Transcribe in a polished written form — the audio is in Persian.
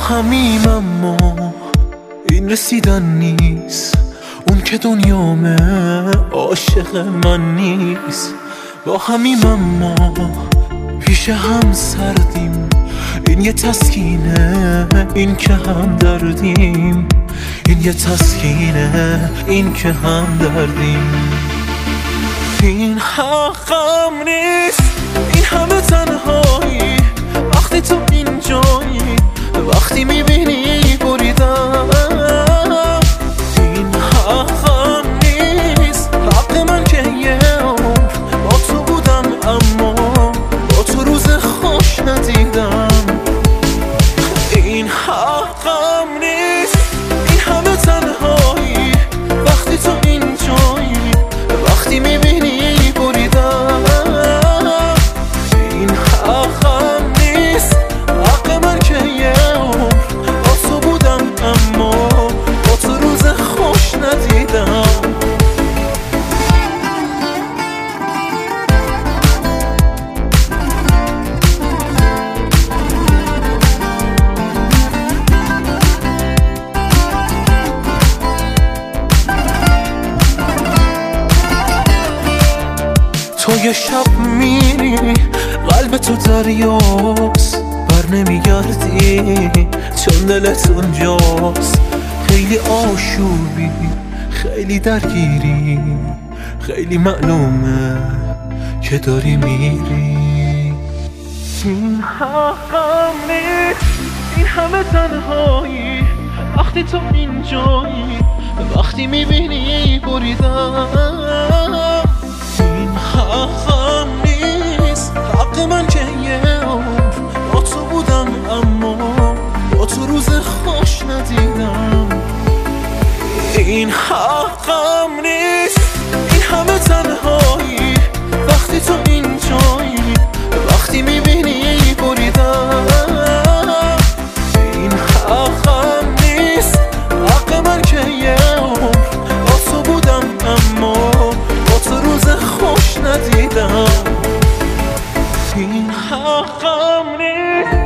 همیم اما این رسیدن نیست، اون که دنیامه عاشق من نیست. با همیم اما پیش هم سردیم، این یه تسکینه، این که هم دردیم. این یه تسکینه، این که هم دردیم. این حقم نیست، این همه تنهایی، وقتی تو اینجایی، وقتی میبینی بریدم. این حقم نیست، حق من که یه عمر با تو بودم، اما با تو روز خوش ندیدم. این حقم نیست، این همه تنهایی، وقتی تو اینجایی، وقتی میبینی بریدم. این حقم نیست، حق من که یه عمر با تو بودم، اما با تو روز خوش ندیدم. تو یه شب میری، قلب تو دریاست، بر نمیگردی چون دلت اونجاست. خیلی آشوبی، خیلی درگیری، خیلی معلومه که داری میری. این حقم نیست، این همه تنهایی، وقتی تو اینجایی، وقتی میبینی بریدم. حقم نیست، حق من که یه عمر با تو بودم، اما با تو روز خوش ندیدم. این حقم نیست، این همه تنهایی، وقتی تو اینجایی، وقتی میبینی بریدم. این حقم نیست، حق من که یه عمر با تو بودم، اما با تو روز خوش ندیدم. این حقم نیست.